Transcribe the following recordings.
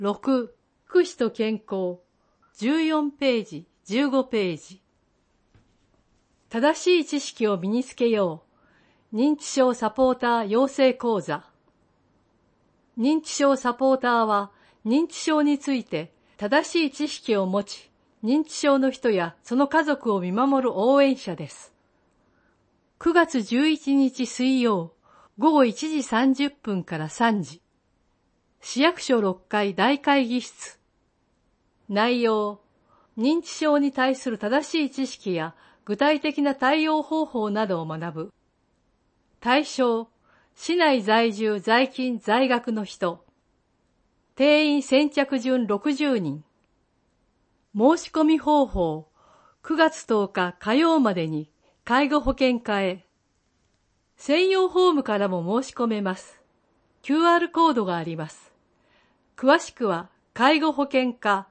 6、福祉と健康。14ページ、15ページ。正しい知識を身につけよう。認知症サポーター養成講座。認知症サポーターは、認知症について正しい知識を持ち、認知症の人やその家族を見守る応援者です。9月11日水曜、午後1時30分から3時。市役所6階大会議室。内容、認知症に対する正しい知識や具体的な対応方法などを学ぶ。対象、市内在住在勤在学の人。定員先着順60人。申し込み方法、9月10日火曜までに介護保険課へ。専用フォームからも申し込めます。QR コードがあります。詳しくは介護保険課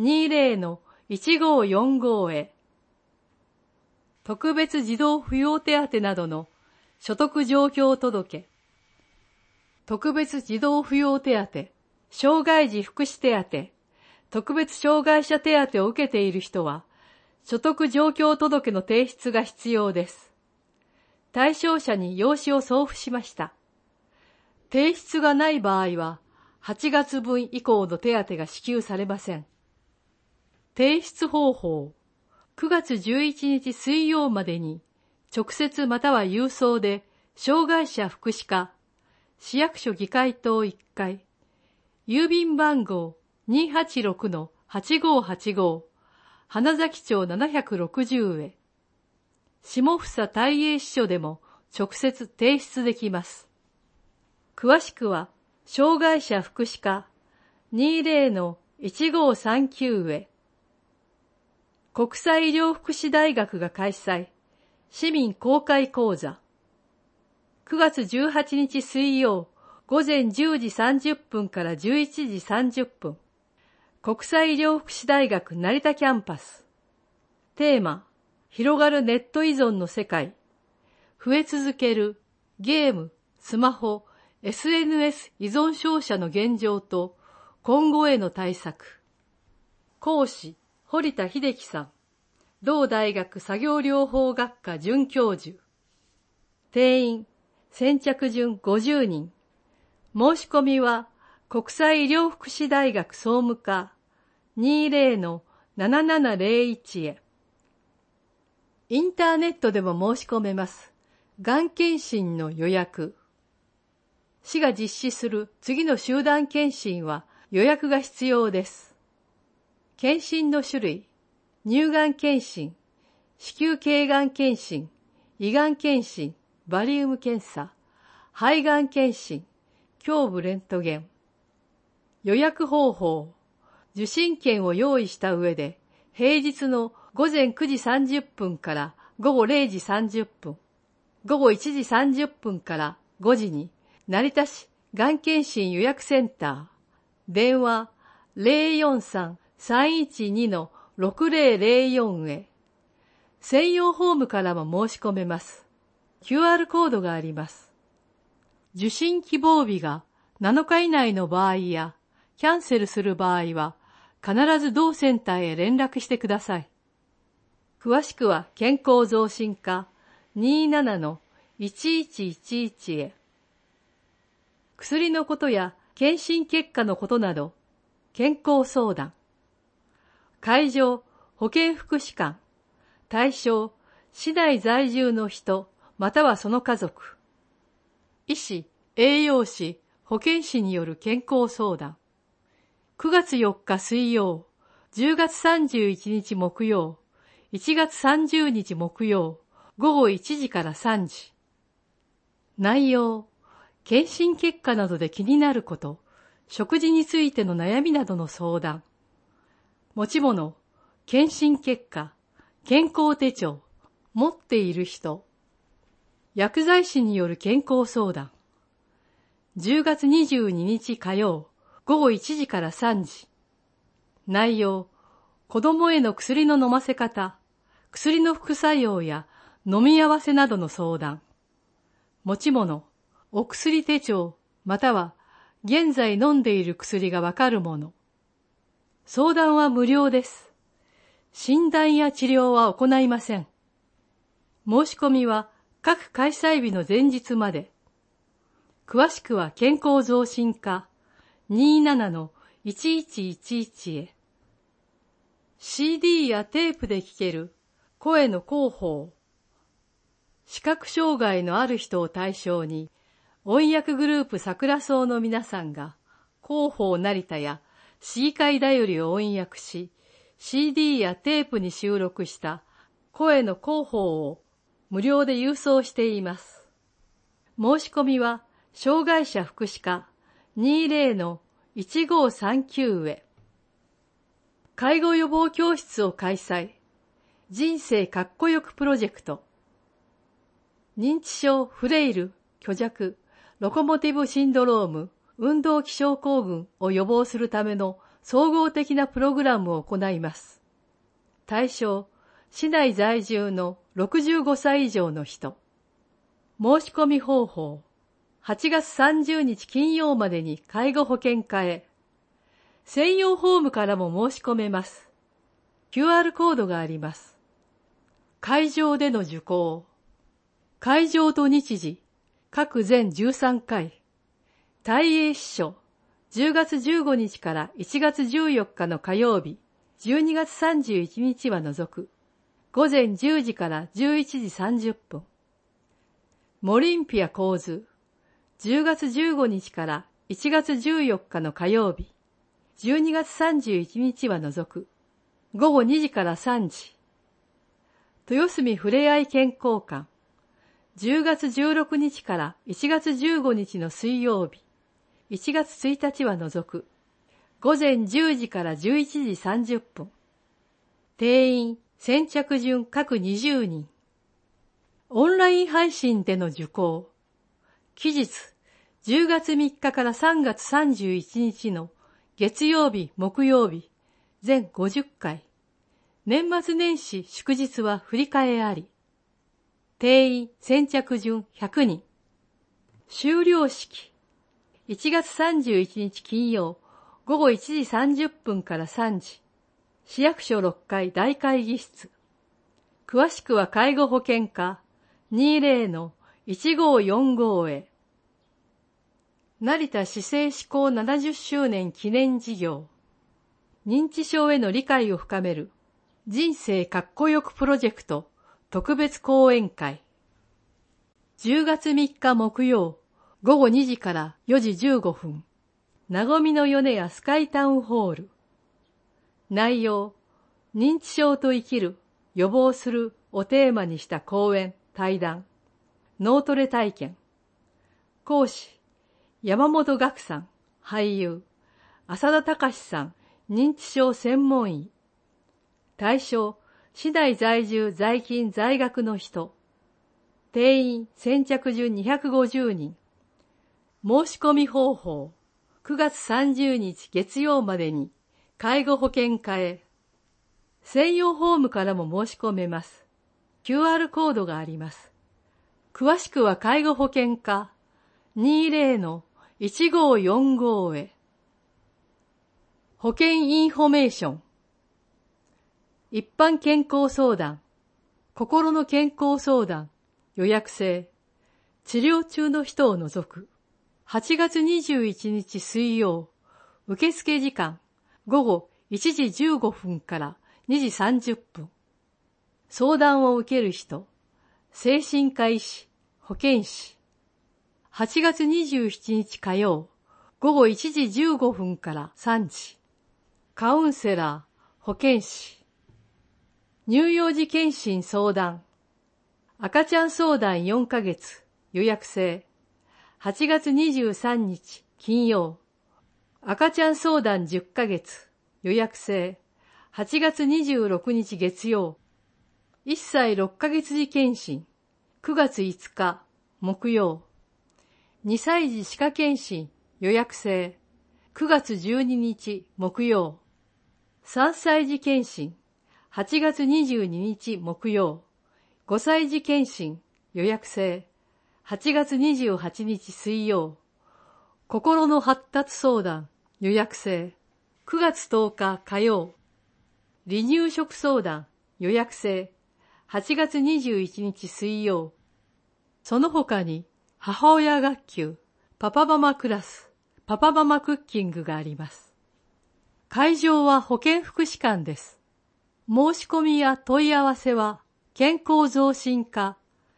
20-1545 へ。特別児童扶養手当などの所得状況届。特別児童扶養手当、障害児福祉手当、特別障害者手当を受けている人は、所得状況届の提出が必要です。対象者に用紙を送付しました。提出がない場合は、8月分以降の手当が支給されません。提出方法、9月11日水曜までに、直接または郵送で、障害者福祉課、市役所議会棟1階、郵便番号 286-8585、花崎町760へ。下房大英支所でも直接提出できます。詳しくは、障害者福祉課 20-1539 へ。国際医療福祉大学が開催、市民公開講座。9月18日水曜、午前10時30分から11時30分。国際医療福祉大学成田キャンパス。テーマ、広がるネット依存の世界。増え続けるゲーム、スマホ、SNS 依存症者の現状と今後への対策。講師、堀田秀樹さん。同大学作業療法学科准教授。定員、先着順50人。申し込みは、国際医療福祉大学総務課 20-7701 へ。インターネットでも申し込めます。がん検診の予約。市が実施する次の集団検診は予約が必要です。検診の種類、乳がん検診、子宮頸がん検診、胃がん検診、バリウム検査、肺がん検診、胸部レントゲン。予約方法、受診券を用意した上で、平日の午前9時30分から午後0時30分、午後1時30分から5時に、成田市がん検診予約センター、電話 043-312-6004 へ。専用フォームからも申し込めます。QR コードがあります。受診希望日が7日以内の場合や、キャンセルする場合は、必ず同センターへ連絡してください。詳しくは健康増進課 27-1111 へ。薬のことや検診結果のことなど、健康相談。会場、保健福祉館。対象、市内在住の人、またはその家族。医師、栄養士、保健師による健康相談。9月4日水曜、10月31日木曜、1月30日木曜、午後1時から3時。内容、検診結果などで気になること、食事についての悩みなどの相談。持ち物、検診結果、健康手帳、持っている人。薬剤師による健康相談。10月22日火曜、午後1時から3時。内容、子供への薬の飲ませ方、薬の副作用や飲み合わせなどの相談。持ち物、お薬手帳、または現在飲んでいる薬がわかるもの。 相談は無料です。診断や治療は行いません。申し込みは各開催日の前日まで。詳しくは健康増進課 27-1111 へ。CD やテープで聴ける声の広報。視覚障害のある人を対象に、音訳グループ桜草の皆さんが広報成田や市議会だよりを音訳し、CD やテープに収録した声の広報を無料で郵送しています。申し込みは障害者福祉課 20-1539 へ。介護予防教室を開催。人生かっこよくプロジェクト。認知症、フレイル、虚弱、ロコモティブシンドローム、運動器症候群を予防するための総合的なプログラムを行います。対象、市内在住の65歳以上の人。申し込み方法、8月30日金曜までに介護保険課へ。専用フォームからも申し込めます。QR コードがあります。会場での受講。会場と日時、各全13回。大英支所、10月15日から1月14日の火曜日、12月31日は除く。午前10時から11時30分。モリンピア構図、10月15日から1月14日の火曜日、12月31日は除く。午後2時から3時。豊澄ふれあい健康館、10月16日から1月15日の水曜日、1月1日は除く。午前10時から11時30分。定員、先着順各20人。オンライン配信での受講。期日、10月3日から3月31日の月曜日、木曜日、全50回。年末年始祝日は振り替えあり。定員先着順100人。修了式。1月31日金曜、午後1時30分から3時。市役所6階大会議室。詳しくは介護保険課 20-1545 へ。成田市政施行70周年記念事業。認知症への理解を深める人生かっこよくプロジェクト特別講演会。10月3日木曜午後2時から4時15分。なごみの米屋スカイタウンホール。内容、認知症と生きる、予防するをテーマにした講演、対談、脳トレ体験。講師、山本岳さん、俳優、浅田隆さん、認知症専門医。対象、市内在住在勤在学の人。定員先着順250人。申し込み方法、9月30日月曜までに介護保険課へ。専用フォームからも申し込めます。QR コードがあります。詳しくは介護保険課 20-1545 へ。保険インフォメーション。一般健康相談、心の健康相談、予約制、治療中の人を除く。8月21日水曜、受付時間、午後1時15分から2時30分。相談を受ける人、精神科医師、保健師。8月27日火曜、午後1時15分から3時。カウンセラー、保健師。乳幼児健診相談。赤ちゃん相談4ヶ月、予約制。8月23日金曜。赤ちゃん相談10ヶ月、予約制。8月26日月曜。1歳6ヶ月児健診。9月5日木曜。2歳児歯科健診、予約制。9月12日木曜。3歳児健診。8月22日木曜。5歳児健診、予約制。8月28日水曜。心の発達相談、予約制。 9月10日火曜、離乳食相談予約制、8月21日水曜。その他に母親学級、パパママクラス、パパママクッキングがあります。会場は保健福祉館です。申し込みや問い合わせは健康増進課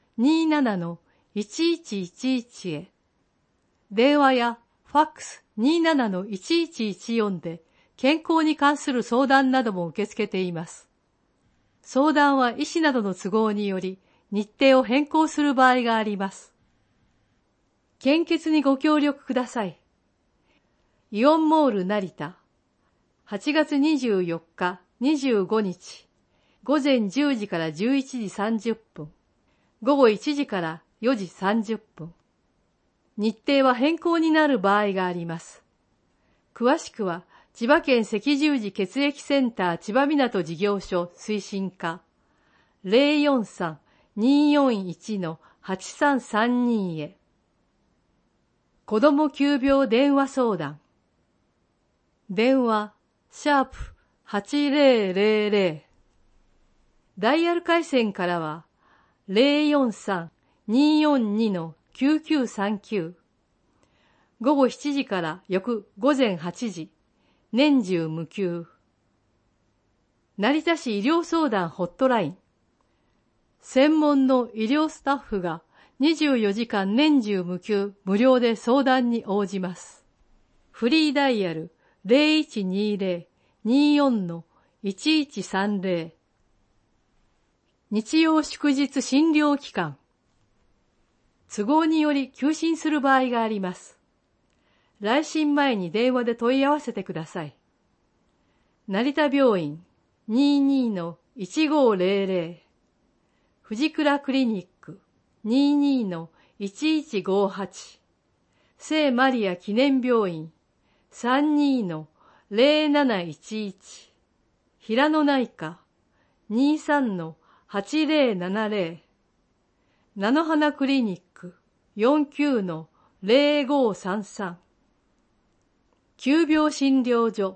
27-1111 へ。電話やファックス 27-1114 で健康に関する相談なども受け付けています。相談は医師などの都合により日程を変更する場合があります。献血にご協力ください。イオンモール成田、8月24日、25日、午前10時から11時30分、午後1時から4時30分。日程は変更になる場合があります。詳しくは、千葉県赤十字血液センター千葉港事業所推進課 043-241-8332 へ。子ども急病電話相談。電話、#8000。ダイヤル回線からは、043-242-9939。午後7時から翌午前8時。年中無休。成田市医療相談ホットライン。専門の医療スタッフが24時間年中無休無料で相談に応じます。フリーダイヤル 0120-24-1130。日曜祝日診療期間。都合により休診する場合があります。来診前に電話で問い合わせてください。成田病院 22-1500、藤倉クリニック 22-1158、聖マリア記念病院 32-0711、平野内科 23-8070、菜の花クリニック 49-0533、急病診療所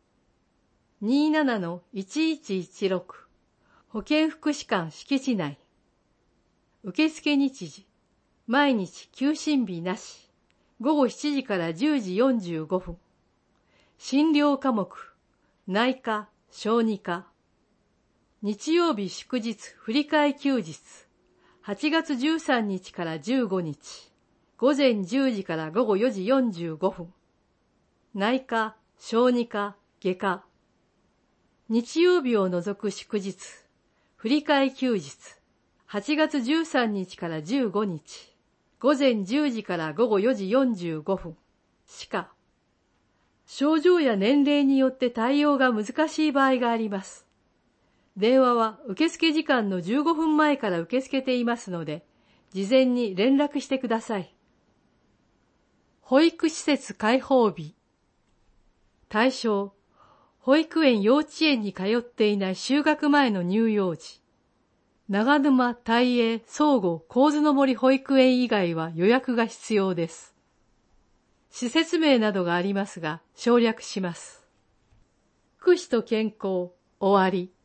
27-1116、保健福祉館敷地内。受付日時、毎日休診日なし、午後7時から10時45分。診療科目、内科、小児科。日曜日祝日振り替え休日、8月13日から15日、午前10時から午後4時45分。内科、小児科、外科。日曜日を除く祝日、振り替え休日、8月13日から15日、午前10時から午後4時45分。歯科。症状や年齢によって対応が難しい場合があります。電話は受付時間の15分前から受け付けていますので、事前に連絡してください。保育施設開放日。対象、保育園幼稚園に通っていない就学前の乳幼児。長沼大英相互神津の森保育園以外は予約が必要です。施設名などがありますが省略します。福祉と健康、終わり。